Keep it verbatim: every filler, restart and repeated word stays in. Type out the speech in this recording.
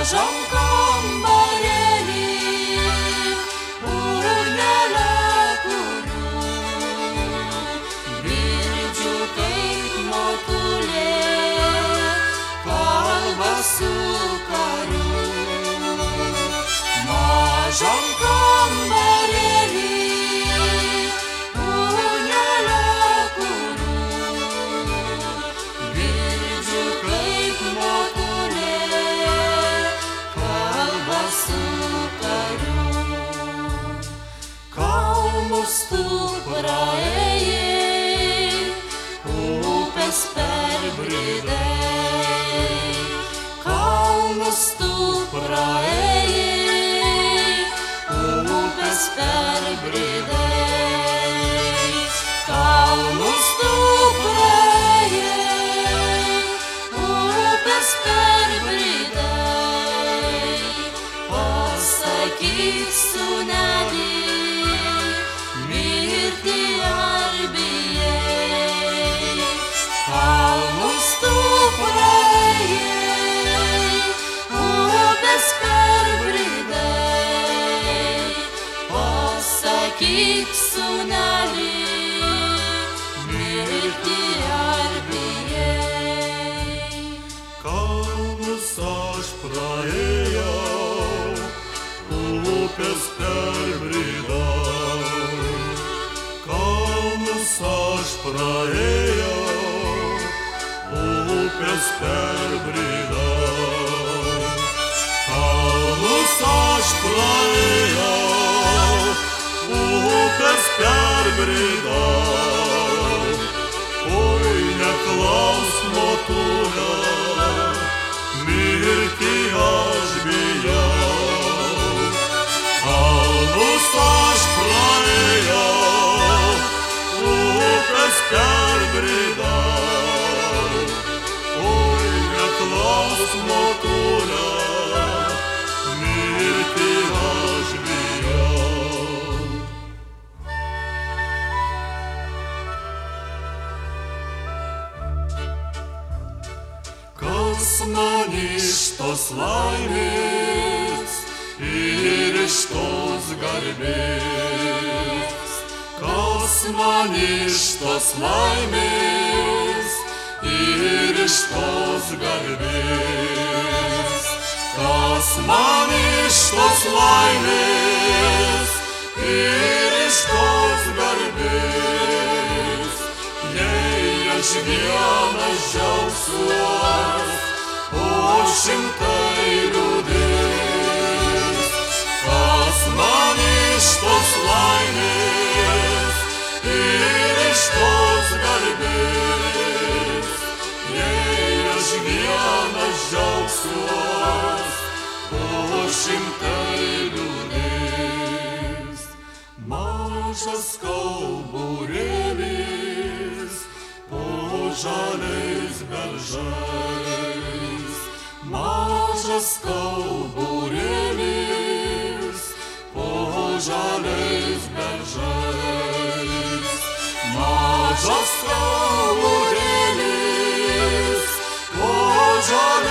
mažam kambarėly, urnelę kuriu, girdžiu kaip motulė kalba su kariu. Mažam kambarėly, urnelę kuriu, girdžiu kaip motulė kalba su kariu. Kalnus tu praėjai, upės perbridai, kalnus tu praėjai, upės perbridai, kalnus tu praėjai, upės perbridai. Pasakyk, sūneli, mirti ar bijai, kalnus tu praėjai, upės perbridai. Pasakyk, sūneli, mirti ar bijai. Kalnus aš praėjau, upės perbridau. Kalnus aš praėjau, upės perbridau. Kalnus aš praėjau, upės perbridau. Oi, neklausk, motule, mirti aš bijau. Kalnus aš praėjau, upės perbridau. Oi, neklausk, motule, mirti aš bijau. Kas man iš tos laimės ir iš tos garbės, kas man iš tos laimės ir iš tos garbės, kas man iš tos laimės ir iš tos garbės, jei aš vienas džiaugsiuos, o šimtai liūdės. Kas man iš tos laimės ir iš tos garbės, jei aš vienas džiaugsiuos, o šimtai liūdės. Mažas kauburėlis po žaliais beržais, mažas kauburėlis po žaliais beržais, mažas kauburėlis po žaliais